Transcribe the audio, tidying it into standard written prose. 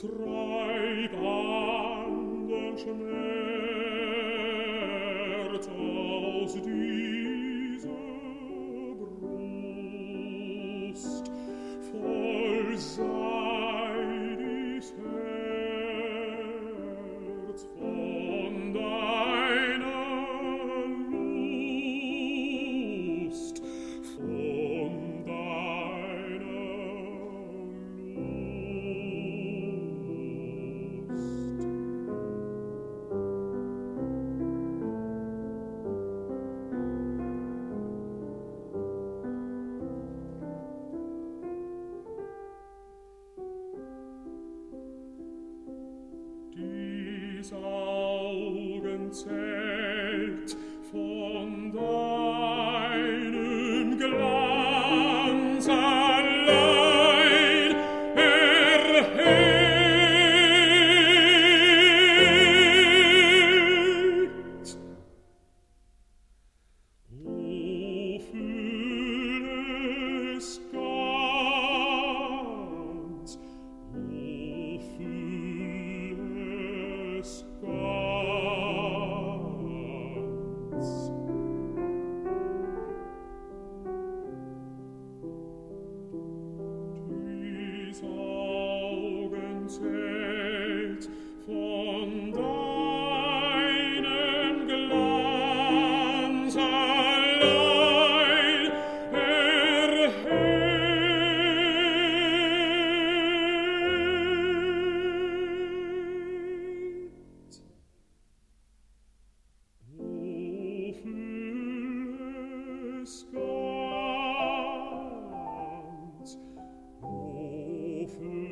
treib an den Schmerz aus dieser Brust, voll sei dies Herz von deiner Lust, von deiner dies Augenzelt von deinem Glanz allein erhellt. O, füll es ganz, o, füll es ganz. Dies Augenzelt von deinem Glanz allein erhellt. O, füll es ganz, o, füll